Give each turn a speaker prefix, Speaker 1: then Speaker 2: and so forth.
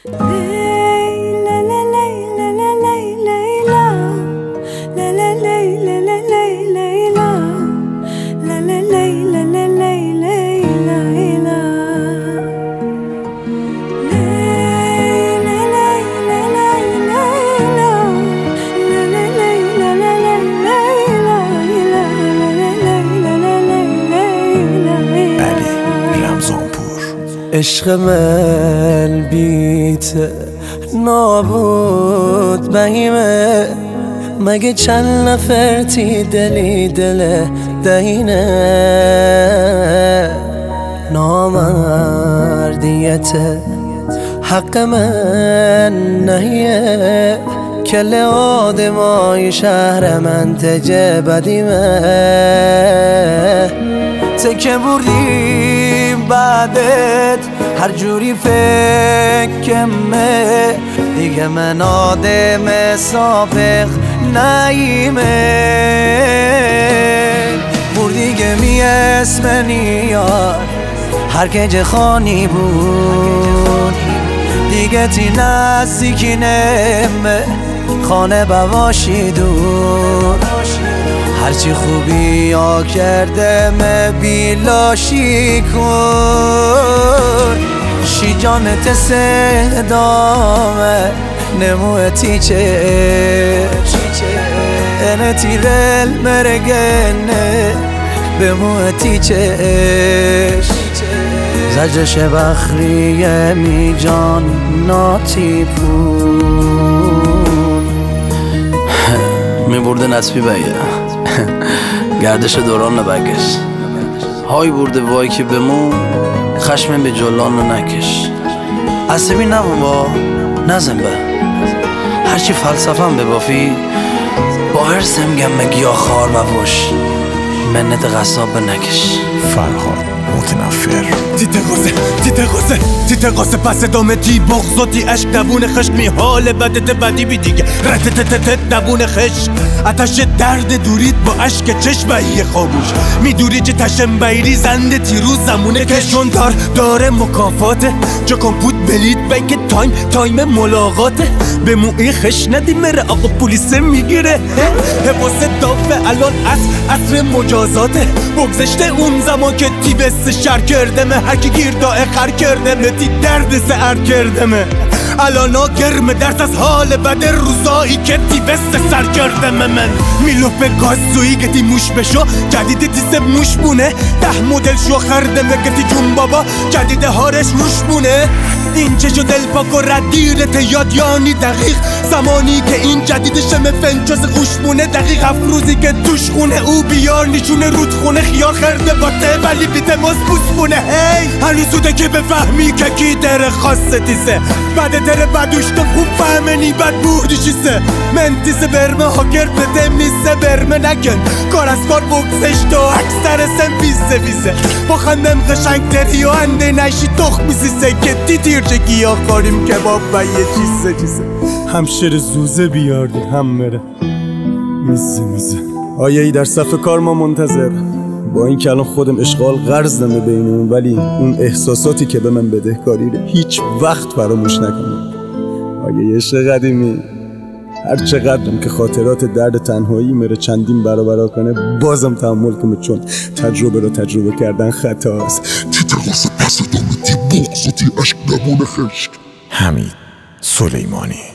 Speaker 1: عشق من بیت نابود بهیمه، مگه چند نفرتی دلی دل دهینه. نامردیت حق من نهیه، کل آدمای شهر منطقه بدیمه. تکه بردیم بعدت هر جوری فکرمه، دیگه من آدم سابق نیمه. بردیگه می اسم نیار هر که جه خانی بود، دیگه تی نزدیکی نمه خانه بواشی دور. هرچی خوبی ها کردم بیلاشی کن، شی جانت سهدامه نموه تیچه انه تیرل مرگنه بموه تیچش. زجرش بخریه می جان ناتی پون می برده نسبی بگه گردش دوران نبگش. های برده وای که بمون خشمن به جلان نکش. عصبی نبون با نزن به هرچی فلسفم ببافی با هرسم گم گیا خار ببوش منت غصاب نکش.
Speaker 2: فرهاد متنفر
Speaker 3: تیت قاسه پس ادامه تی بغضاتی عشق دبون خشک می حال بدت بدی بی دیگه رتتتتت دبون خشک. اتش درد دورید با عشق چشمه خاموش میدوری چه تشم بیری زنده تیروز زمونه کشون داره مکافاته جا کمپوت بلید بگه تایم ملاقاته. به موی خش ندی مره آقا پولیسه میگیره حفاظ دافه الان عصر مجازاته. بگذشته اون زمان که تی بست شر کردمه هرکی گیر دائه خر کردمه تی درد سهر کردمه. الانا گرم درس از حال بده روزایی که تی بست سر کردمه. من میلوف به گازویی که تی موش بشو جدید تیز موش بونه 10 مدل شو خردمه که تی جون بابا جدید هارش روش بونه. این چشو دل پاک و ردیرت یاد یانی دقیق زمانی که این جدیدش فنجاز خوش بونه. دقیق افروزی که توش خونه او بیار نشونه رود خونه خیار خرده باته ولی بیته مزبوط بونه. هی هنوز زوده که بفهمی که کی در خاصه تیزه بعد در بدوشت خوب فهمنی بد بودی چیزه. من تیزه برمه ها گرده میزه برمه نکن کار از کار بگذش تو اکستر سم بیزه با خندم قشنگ تری و انده نشی تخ میزیزه که تی تیرچگی یا خاریم کباب و یه چیزه همشر زوزه بیاردی هم مره میزه آیه ای در صف کار ما منتظر با این که الان خودم اشغال قرض دمه بینمون، ولی اون احساساتی که به من بدهکاریره هیچ وقت فراموش نکنم. آیه عشق قدیمی هر چقدرم که خاطرات درد تنهایی مره چندین برابر کنه بازم تحمل کنم، چون تجربه رو تجربه کردن خطاست.
Speaker 2: تیت قاسه پس ادامه تی بغضاتی عشق دبون خشک. حمید سلیمانی.